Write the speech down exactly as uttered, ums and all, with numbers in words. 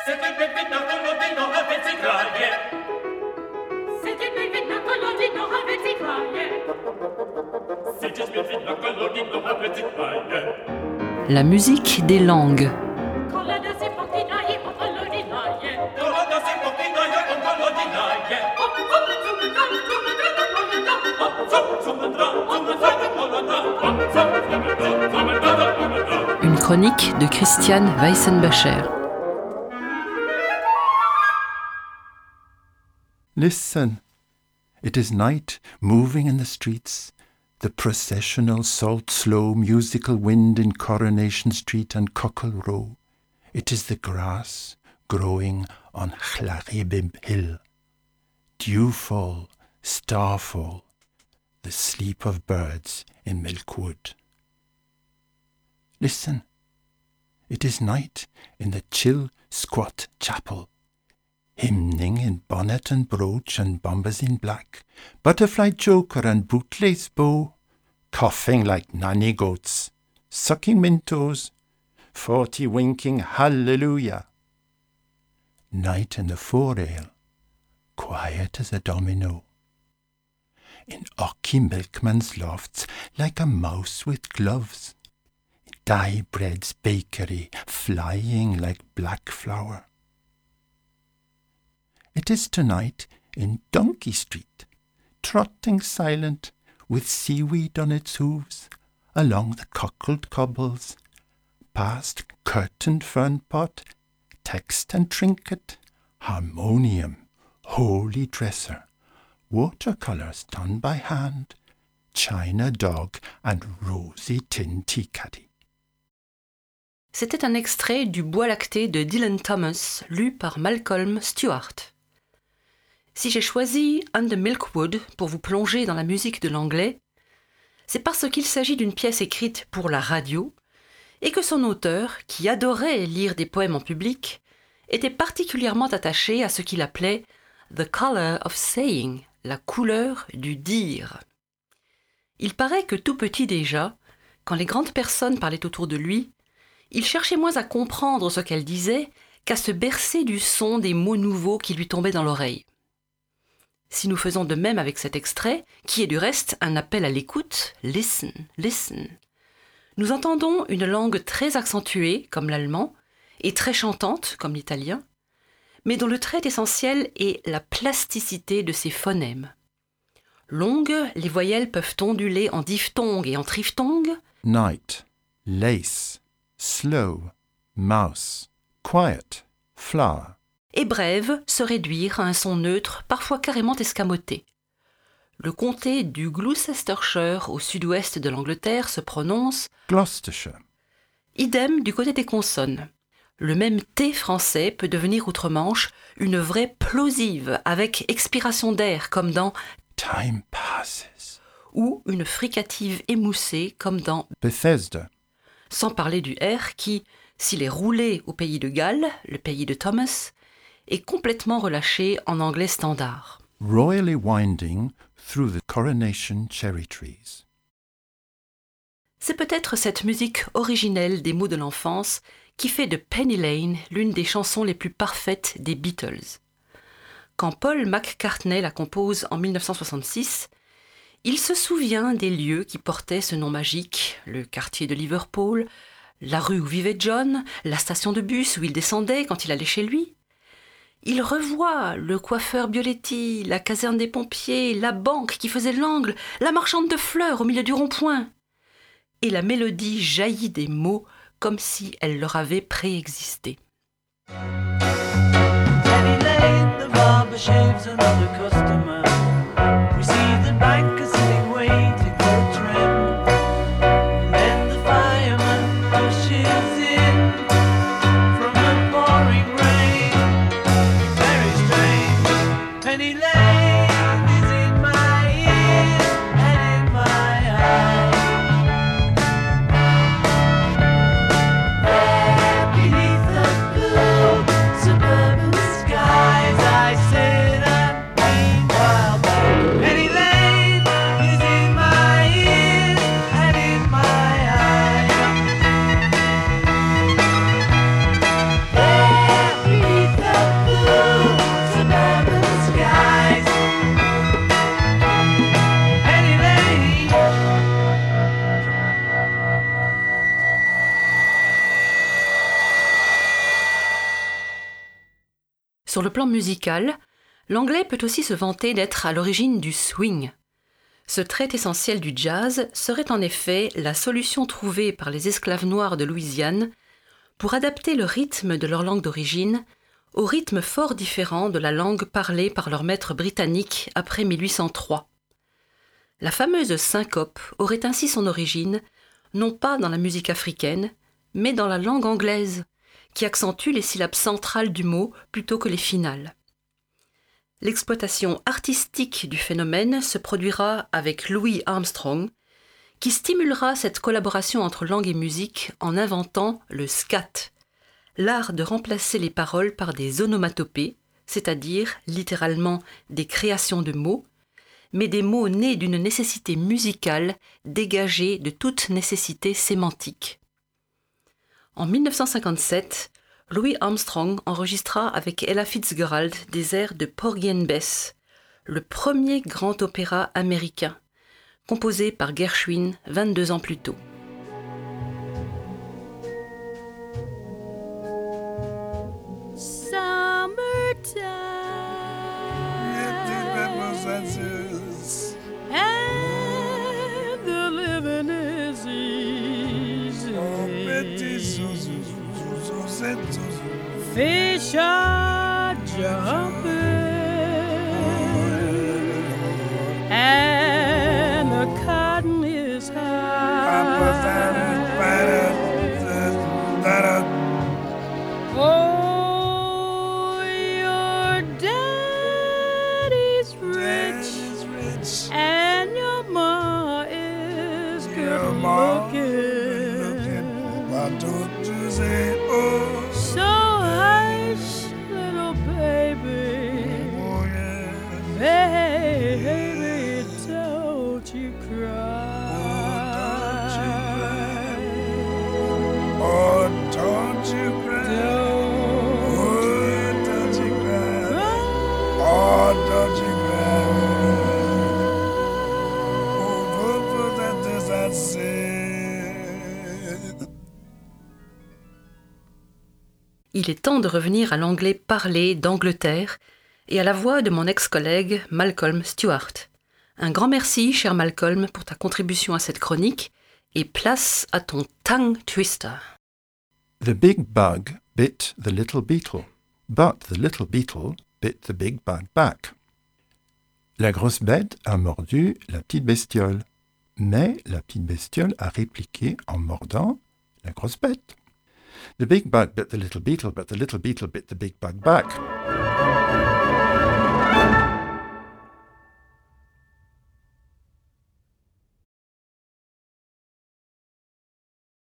La musique des langues. Une chronique de Christiane Weissenbacher. Listen, it is night, moving in the streets, the processional, salt, slow, musical wind in Coronation Street and Cockle Row. It is the grass growing on Llaribib Hill. Dewfall, starfall, the sleep of birds in Milkwood. Listen, it is night in the chill, squat chapel. Hymning in bonnet and brooch and bombazine black, butterfly choker and bootlace bow, coughing like nanny goats, sucking mintos, forty winking hallelujah. Night in the four-ale, quiet as a domino. In Ocky Milkman's lofts, like a mouse with gloves. Dye-bread's bakery, flying like black flour. It is tonight in Donkey Street, trotting silent, with seaweed on its hooves, along the cockled cobbles, past curtained fern pot, text and trinket, harmonium, holy dresser, watercolours done by hand, china dog and rosy tin tea caddy. C'était un extrait du Bois lacté de Dylan Thomas, lu par Malcolm Stewart. Si j'ai choisi Under Milkwood pour vous plonger dans la musique de l'anglais, c'est parce qu'il s'agit d'une pièce écrite pour la radio et que son auteur, qui adorait lire des poèmes en public, était particulièrement attaché à ce qu'il appelait « the colour of saying », la couleur du dire. Il paraît que tout petit déjà, quand les grandes personnes parlaient autour de lui, il cherchait moins à comprendre ce qu'elles disaient qu'à se bercer du son des mots nouveaux qui lui tombaient dans l'oreille. Si nous faisons de même avec cet extrait, qui est du reste un appel à l'écoute, listen, listen, nous entendons une langue très accentuée, comme l'allemand, et très chantante, comme l'italien, mais dont le trait essentiel est la plasticité de ses phonèmes. Longues, les voyelles peuvent onduler en diphtongue et en triphtongue. Night, lace, slow, mouse, quiet, flower. Et brèves, se réduire à un son neutre, parfois carrément escamoté. Le comté du Gloucestershire au sud-ouest de l'Angleterre se prononce Gloucestershire. Idem du côté des consonnes. Le même T français peut devenir outre-Manche une vraie plosive avec expiration d'air comme dans Time passes. Ou une fricative émoussée comme dans Bethesda. Sans parler du R qui, s'il est roulé au pays de Galles, le pays de Thomas, est complètement relâché en anglais standard. Royally winding through the Coronation cherry trees. C'est peut-être cette musique originelle des mots de l'enfance qui fait de Penny Lane l'une des chansons les plus parfaites des Beatles. Quand Paul McCartney la compose en dix-neuf cent soixante-six, il se souvient des lieux qui portaient ce nom magique, le quartier de Liverpool, la rue où vivait John, la station de bus où il descendait quand il allait chez lui. Il revoit le coiffeur Bioletti, la caserne des pompiers, la banque qui faisait l'angle, la marchande de fleurs au milieu du rond-point. Et la mélodie jaillit des mots comme si elle leur avait préexisté. Suburban skies, I sit and meanwhile Sur le plan musical, l'anglais peut aussi se vanter d'être à l'origine du swing. Ce trait essentiel du jazz serait en effet la solution trouvée par les esclaves noirs de Louisiane pour adapter le rythme de leur langue d'origine au rythme fort différent de la langue parlée par leurs maîtres britanniques après mille huit cent trois. La fameuse syncope aurait ainsi son origine, non pas dans la musique africaine, mais dans la langue anglaise, qui accentue les syllabes centrales du mot plutôt que les finales. L'exploitation artistique du phénomène se produira avec Louis Armstrong, qui stimulera cette collaboration entre langue et musique en inventant le scat, l'art de remplacer les paroles par des onomatopées, c'est-à-dire littéralement des créations de mots, mais des mots nés d'une nécessité musicale dégagée de toute nécessité sémantique. En mille neuf cent cinquante-sept, Louis Armstrong enregistra avec Ella Fitzgerald des airs de Porgy and Bess, le premier grand opéra américain, composé par Gershwin vingt-deux ans plus tôt. Fish are jumping and the cotton is high. Oh, your daddy's rich and your ma is good looking. Why don't you say oh? Baby, don't you cry. Oh, don't you cry. Don't, don't you cry. Oh, don't you cry. Oh, that is I said. Il est temps de revenir à l'anglais parlé d'Angleterre et à la voix de mon ex-collègue Malcolm Stewart. Un grand merci, cher Malcolm, pour ta contribution à cette chronique, et place à ton tongue twister. The big bug bit the little beetle, but the little beetle bit the big bug back. La grosse bête a mordu la petite bestiole, mais la petite bestiole a répliqué en mordant la grosse bête. The big bug bit the little beetle, but the little beetle bit the big bug back.